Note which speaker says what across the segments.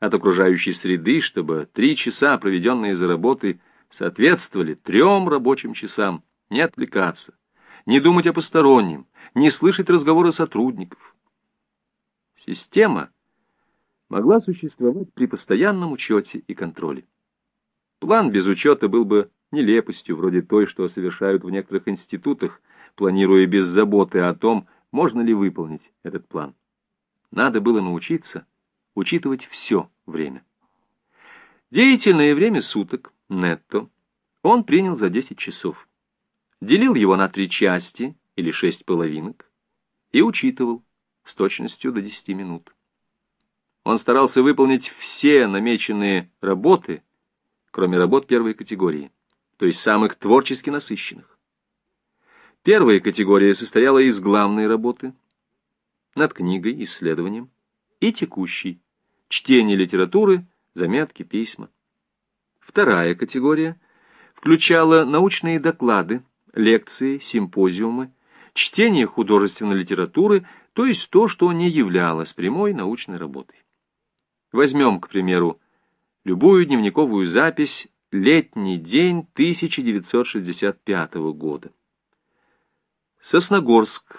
Speaker 1: от окружающей среды, чтобы 3 часа, проведенные за работой, соответствовали 3 рабочим часам. Не отвлекаться, не думать о постороннем, не слышать разговоры сотрудников. Система могла существовать при постоянном учете и контроле. План без учета был бы нелепостью, вроде той, что совершают в некоторых институтах, планируя без заботы о том, можно ли выполнить этот план. Надо было научиться учитывать все время. Деятельное время суток, нетто, он принял за 10 часов. Делил его на 3 части или 6 половинок и учитывал с точностью до 10 минут. Он старался выполнить все намеченные работы, кроме работ первой категории, то есть самых творчески насыщенных. Первая категория состояла из главной работы над книгой, исследованием, и текущей, чтение литературы, заметки, письма. Вторая категория включала научные доклады, лекции, симпозиумы, чтение художественной литературы, то есть то, что не являлось прямой научной работой. Возьмем, к примеру, любую дневниковую запись «Летний день 1965 года». Сосногорск,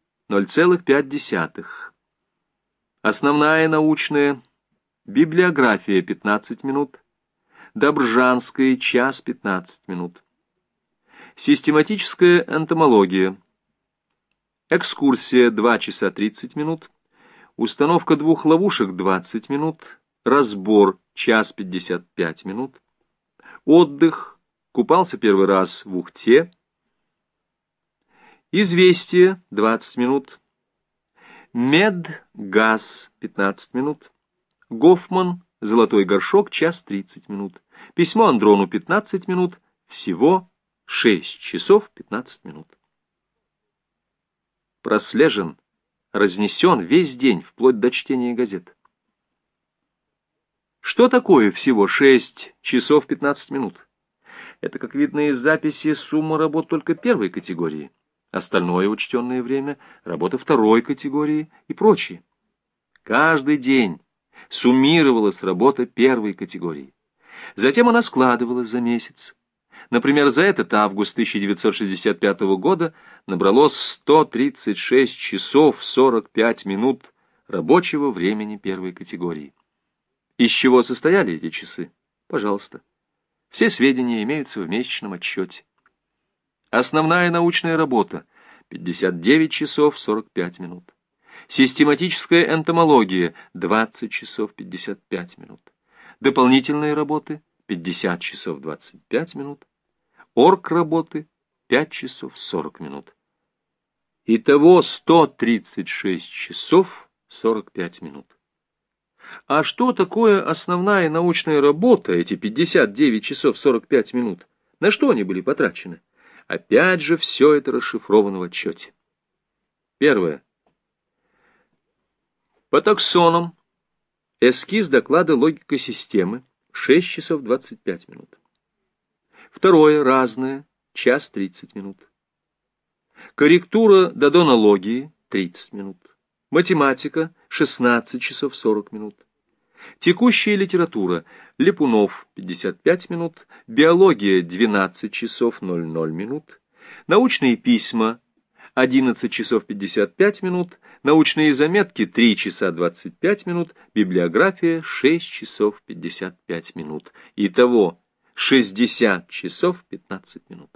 Speaker 1: 0,5. Основная научная, библиография 15 минут, Добржанская, час 15 минут. Систематическая энтомология, экскурсия 2 часа 30 минут, установка 2 ловушек 20 минут, разбор час 55 минут, отдых, купался первый раз в Ухте, известие 20 минут, мед-газ 15 минут, Гофман, золотой горшок, час 30 минут, письмо Андрону 15 минут, всего 6 часов 15 минут. Прослежен, разнесен весь день, вплоть до чтения газет. Что такое всего 6 часов 15 минут? Это, как видно из записи, сумма работ только первой категории. Остальное учтенное время — работа второй категории и прочее. Каждый день суммировалась работа первой категории. Затем она складывалась за месяц. Например, за этот август 1965 года набралось 136 часов 45 минут рабочего времени первой категории. Из чего состояли эти часы? Пожалуйста. Все сведения имеются в месячном отчете. Основная научная работа — 59 часов 45 минут. Систематическая энтомология — 20 часов 55 минут. Дополнительные работы — 50 часов 25 минут. Оргработы — 5 часов 40 минут. Итого 136 часов 45 минут. А что такое основная научная работа, эти 59 часов 45 минут? На что они были потрачены? Опять же, все это расшифровано в отчете. Первое. По таксонам. Эскиз доклада «Логика системы» 6 часов 25 минут. Второе. Разное. Час 30 минут. Корректура додонологии 30 минут. Математика 16 часов 40 минут. Текущая литература. Липунов 55 минут. Биология 12 часов 00 минут. Научные письма 11 часов 55 минут. Научные заметки 3 часа 25 минут. Библиография 6 часов 55 минут. Итого 60 часов 15 минут.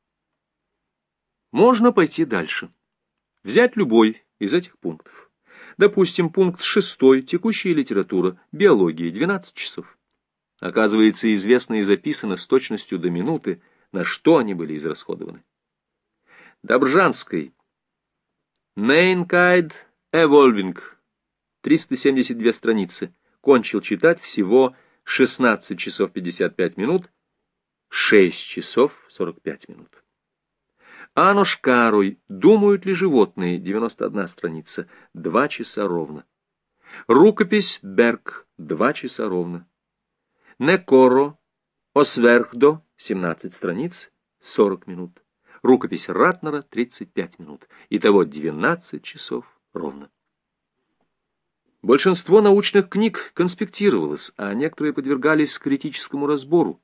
Speaker 1: Можно пойти дальше. Взять любой из этих пунктов. Допустим, пункт 6, текущая литература, биология, 12 часов. Оказывается, известно и записано с точностью до минуты, на что они были израсходованы. Добржанской. Нейнкайд Эвольвинг. 372 страницы. Кончил читать всего 16 часов 55 минут, 6 часов 45 минут. Анош Каруй. Думают ли животные? 91 страница. 2 часа ровно. Рукопись Берг. 2 часа ровно. Некоро. Осверхдо. 17 страниц. 40 минут. Рукопись Ратнера. 35 минут. Итого 12 часов ровно. Большинство научных книг конспектировалось, а некоторые подвергались критическому разбору.